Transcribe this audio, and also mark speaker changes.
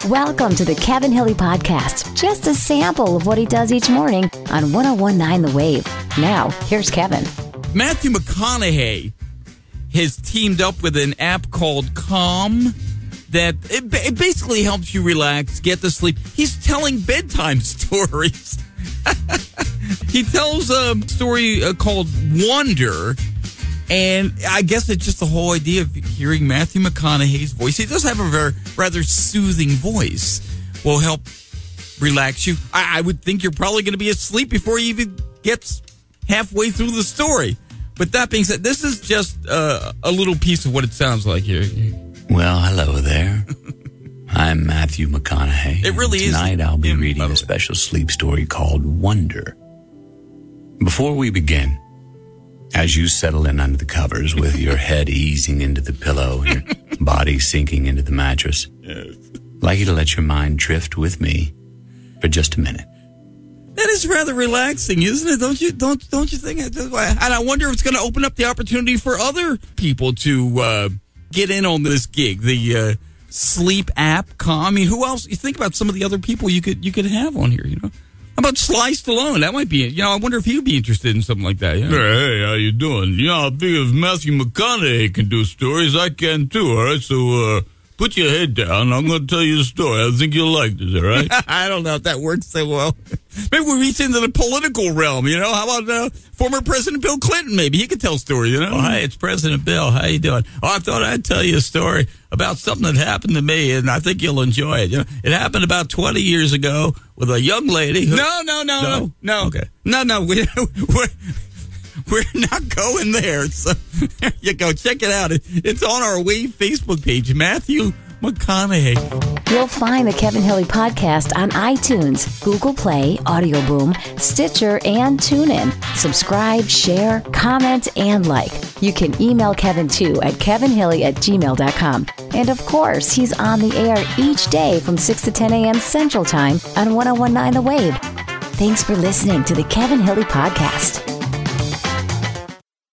Speaker 1: Welcome to the Kevin Hilly Podcast. Just a sample of what he does each morning on 101.9 The Wave. Now, here's Kevin.
Speaker 2: Matthew McConaughey has teamed up with an app called Calm that it basically helps you relax, get to sleep. He's telling bedtime stories. He tells a story called Wonder, and I guess it's just the whole idea of hearing Matthew McConaughey's voice. He does have a rather soothing voice. Will help relax you. I would think you're probably going to be asleep before he even gets halfway through the story. But that being said, this is just a little piece of what it sounds like here.
Speaker 3: Well, hello there. I'm Matthew McConaughey.
Speaker 2: It really is.
Speaker 3: Tonight I'll be reading a special sleep story called Wonder. Before we begin, as you settle in under the covers with your head easing into the pillow and your body sinking into the mattress, I'd like you to let your mind drift with me for just a minute.
Speaker 2: That is rather relaxing, isn't it? Don't you think? And I wonder if it's going to open up the opportunity for other people to get in on this gig. The sleep app, Calm. I mean, who else? You think about some of the other people you could have on here. You know, how about Sly Stallone? That might be. You know, I wonder if he'd be interested in something like that. You know?
Speaker 4: Hey, how you doing? I figure if Matthew McConaughey can do stories, I can too. All right, so put your head down. I'm going to tell you a story. I think you'll like this. All right?
Speaker 2: I don't know if that works so well. Maybe we reach into the political realm. You know, how about former President Bill Clinton? Maybe he could tell a story. You know.
Speaker 4: Oh, hey, it's President Bill. How you doing? Oh, I thought I'd tell you a story about something that happened to me, and I think you'll enjoy it. You know, it happened about 20 years ago with a young lady. Who...
Speaker 2: No.
Speaker 4: Okay.
Speaker 2: No. We're not going there. So there you go. Check it out. It's on our Wave Facebook page. Matthew McConaughey.
Speaker 1: You'll find the Kevin Hilly Podcast on iTunes, Google Play, Audio Boom, Stitcher, and TuneIn. Subscribe, share, comment, and like. You can email Kevin too at kevinhilly@gmail.com. And of course, he's on the air each day from 6 to 10 a.m. Central Time on 101.9 The Wave. Thanks for listening to the Kevin Hilly Podcast.